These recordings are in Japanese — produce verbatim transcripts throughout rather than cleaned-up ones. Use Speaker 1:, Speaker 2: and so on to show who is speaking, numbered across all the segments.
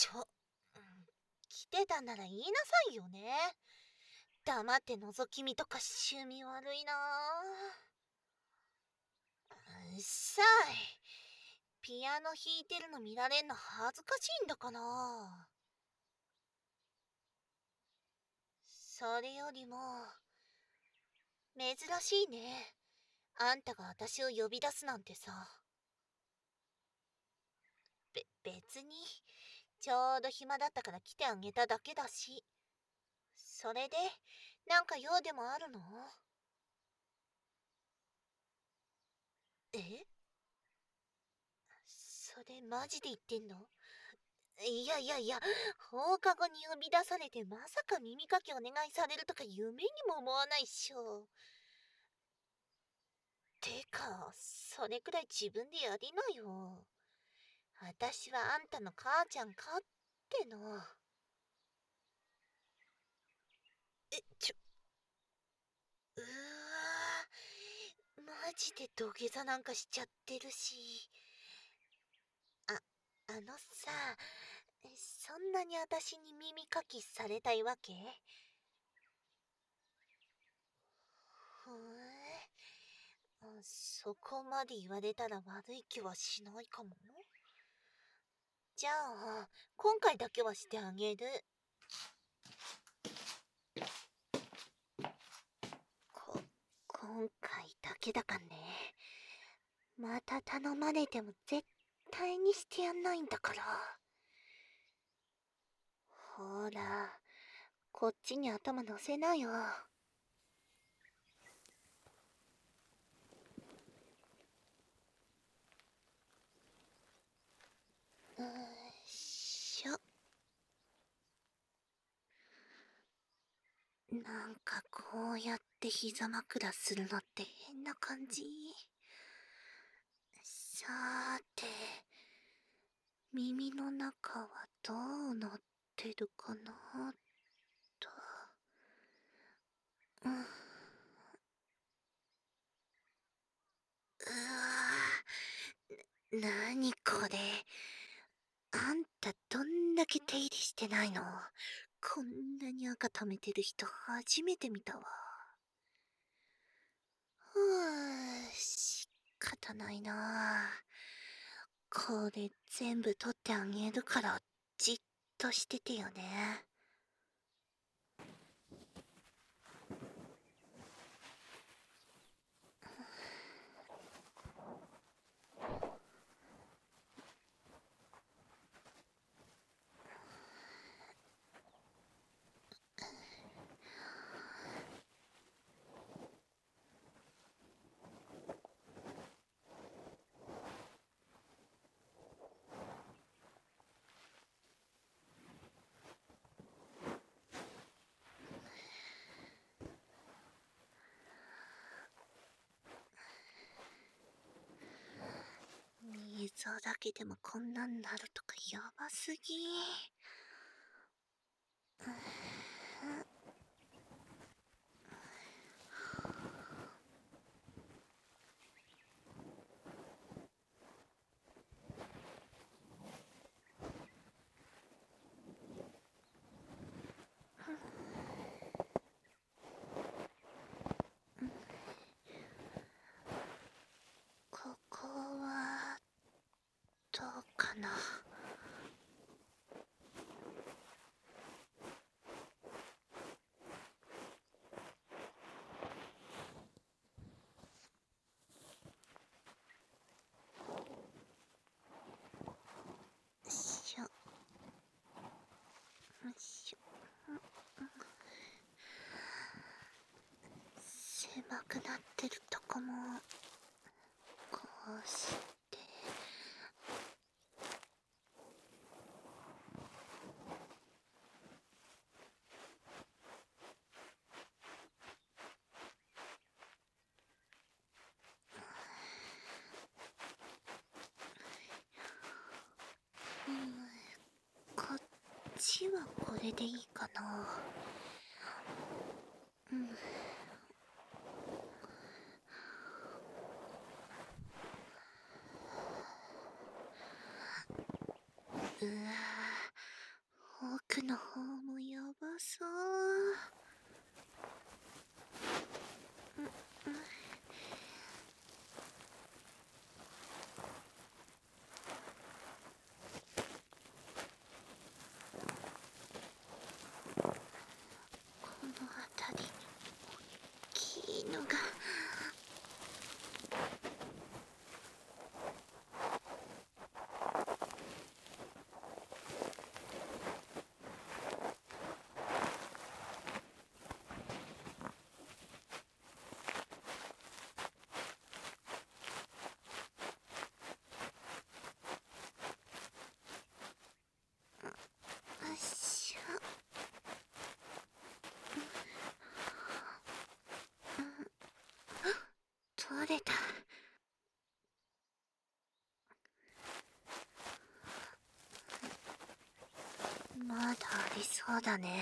Speaker 1: ちょ、うん来てたなら言いなさいよね。黙って覗き見とか趣味悪いなぁ。うっさい。ピアノ弾いてるの見られんの恥ずかしいんだかな。それよりも、珍しいね。あんたが私を呼び出すなんてさ。べ、別に、ちょうど暇だったから来てあげただけだし。それで、なんか用でもあるの？え？それマジで言ってんの？いやいやいや、放課後に呼び出されてまさか耳かきお願いされるとか夢にも思わないっしょ。てか、それくらい自分でやりなよ。私はあんたの母ちゃんかっての。え、ちょ、うわー、マジで土下座なんかしちゃってるし。あ、あのさ、そんなに私に耳かきされたいわけ？ふーん、そこまで言われたら悪い気はしないかも。じゃあ、今回だけはしてあげる。こ、今回だけだかんね。また頼まれても絶対にしてやんないんだから。ほら、こっちに頭乗せなよ。うーしょ。なんかこうやって膝枕するのって変な感じ。さーて、耳の中はどうなってるかなと。うん。うわー、な、なにこれ。あんたどんだけ手入れしてないの？こんなに赤溜めてる人初めて見たわ。ふぅ、仕方ないな。これ全部取ってあげるからじっとしててよね。溝だけでもこんなんなるとかやばすぎ。ここはどうかな。しょよいしょ。狭くなってるとこもこうして。うん、こっちはこれでいいかな。うん。うわ取れた。まだありそうだね。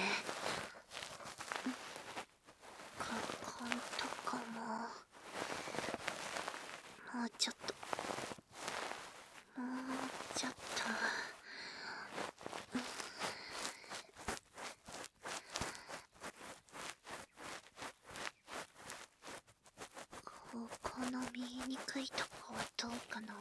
Speaker 1: カカンとかももうちょっともうちょっと。ここの見えにくいとこはどうかな。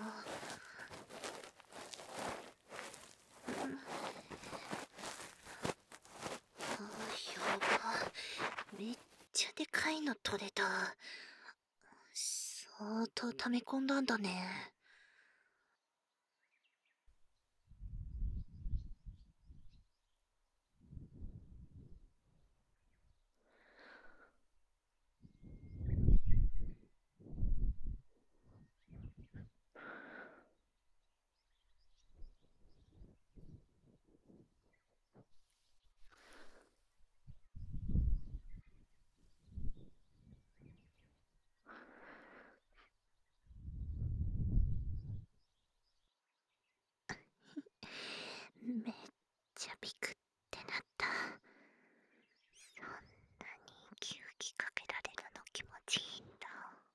Speaker 1: あ、やば。めっちゃでかいの取れた。相当溜め込んだんだね。めっちゃビクってなった。そんなに息吹きかけられるの気持ちいいんだ。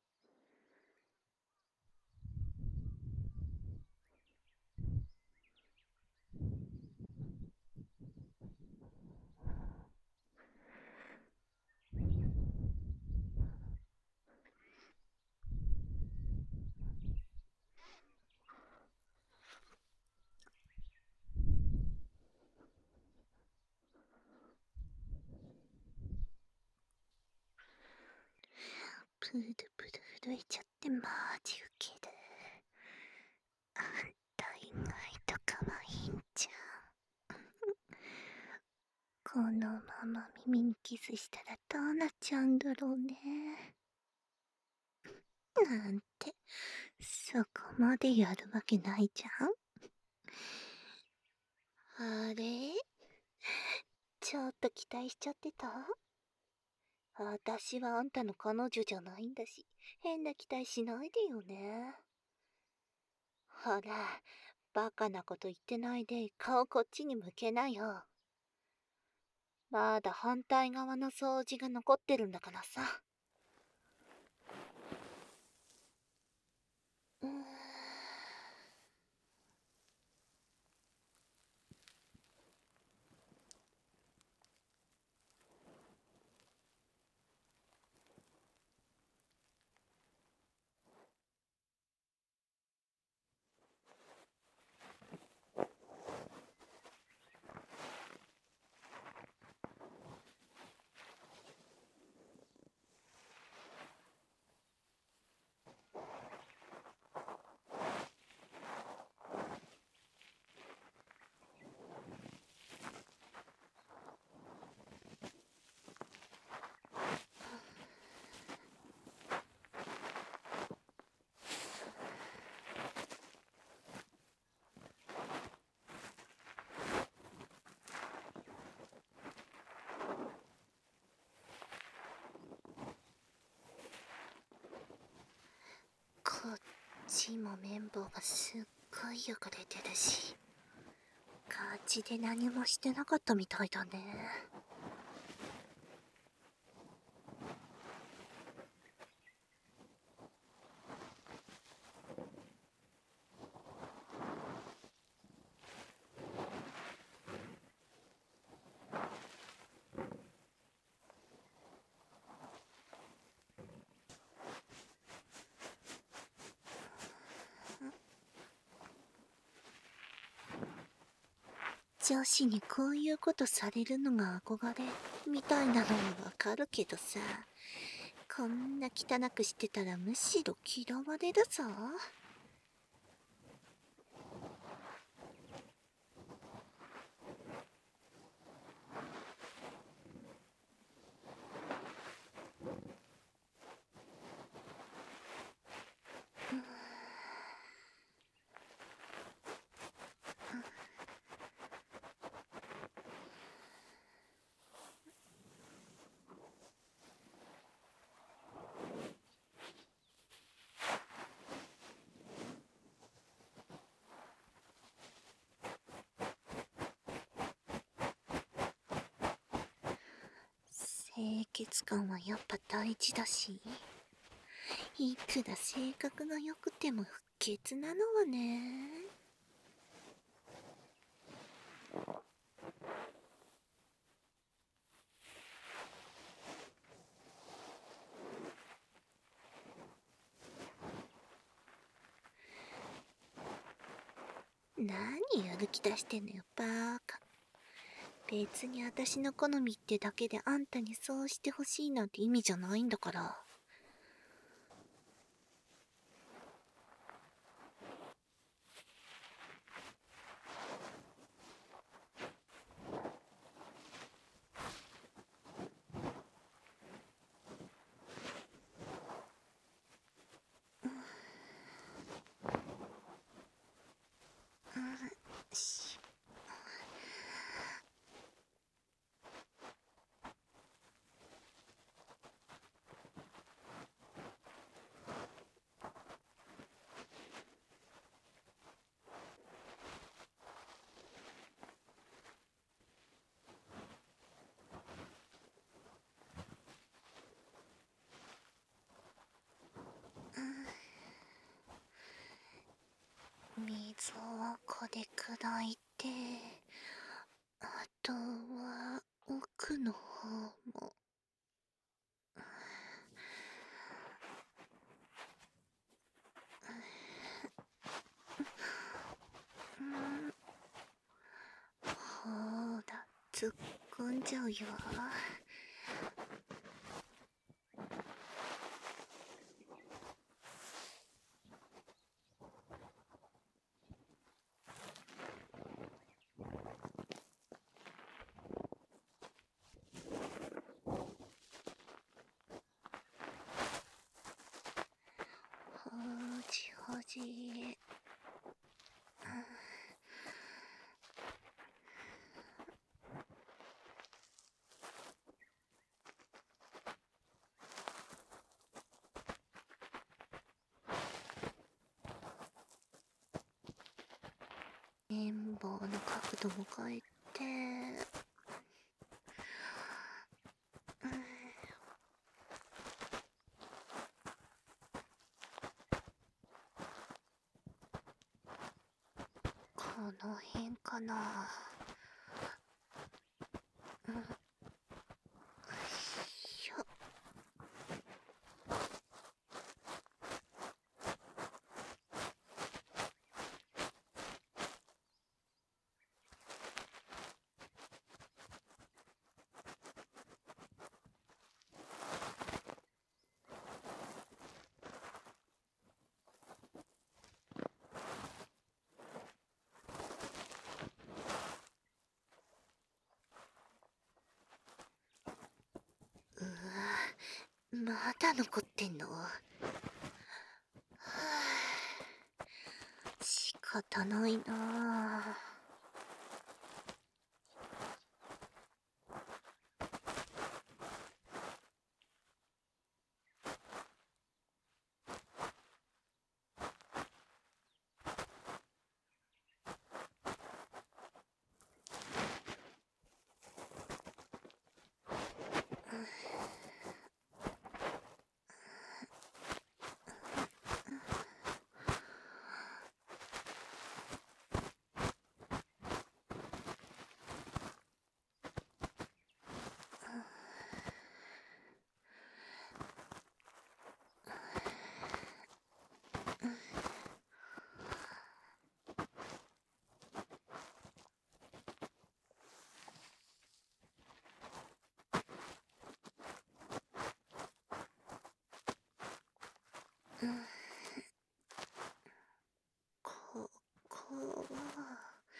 Speaker 1: プルプル震えちゃってマジウケる。あんた意外と可愛いんじゃん。このまま耳にキスしたらどうなっちゃうんだろうね。なんて、そこまでやるわけないじゃん。あれ、ちょっと期待しちゃってた？私はあんたの彼女じゃないんだし、変な期待しないでよね。ほら、バカなこと言ってないで顔こっちに向けなよ。まだ反対側の掃除が残ってるんだからさ。うーん。こっちも綿棒がすっごい汚れてるし、ガチで何もしてなかったみたいだね。女子にこういうことされるのが憧れみたいなのはわかるけどさ、こんな汚くしてたらむしろ嫌われるぞ。 潔感はやっぱ大事だし、いくら性格が良くても不潔なのはね。何やる気出してんのよ、バーカ。別に私の好みってだけであんたにそうしてほしいなんて意味じゃないんだから。し水をこで砕いて、あとは奥の方も。うんほら、突っ込んじゃうよ。ほじほじ。綿棒の角度も変えて。この辺かな。うん。よいしょ。うわ、まだ残ってんの。はあ、仕方ないなあ。うん、ここは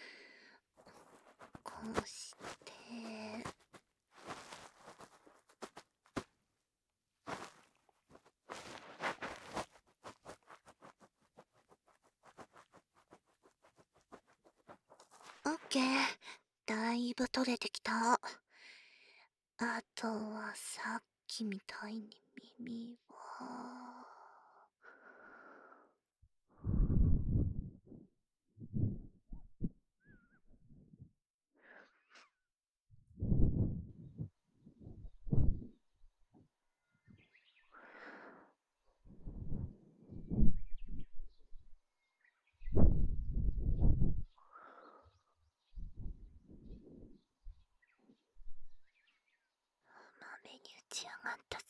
Speaker 1: こうして。オッケー、だいぶ取れてきた。あとはさっきみたいに耳は。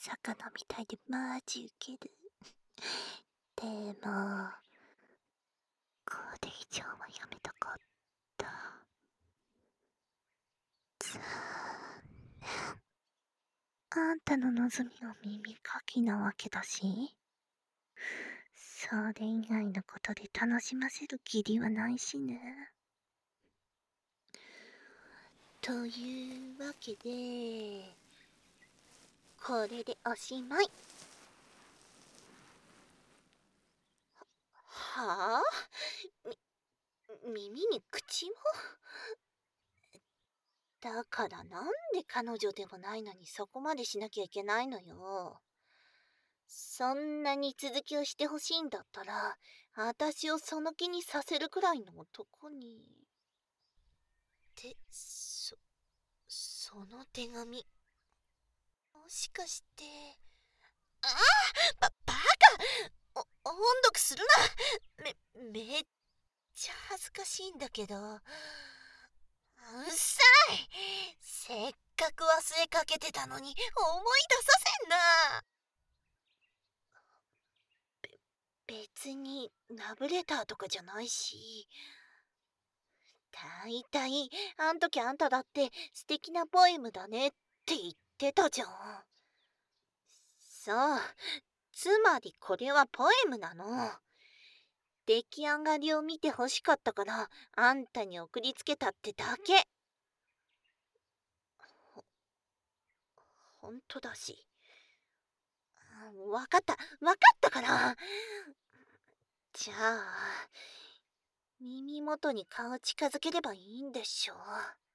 Speaker 1: 魚みたいでマジウケる。でも、これ以上はやめたかった。残念。あんたの望みは耳かきなわけだし、それ以外のことで楽しませる義理はないしね。というわけで、これでおしまい。はあ？み、耳に口も？だからなんで彼女でもないのにそこまでしなきゃいけないのよ。そんなに続きをしてほしいんだったら、私をその気にさせるくらいの男に。って、そ、その手紙。もしかして。ああ！ば、バカ！お、音読するな！め、めっちゃ恥ずかしいんだけど。うっさい！せっかく忘れかけてたのに思い出させんな！別にラブレターとかじゃないし、だいたいあん時あんただって素敵なポエムだねって言ってたじゃん。そう、つまりこれはポエムなの。出来上がりを見てほしかったからあんたに送りつけたってだけ。ほ、ほんとだし。わかった、わかったから。じゃあ、耳元に顔近づければいいんでしょ。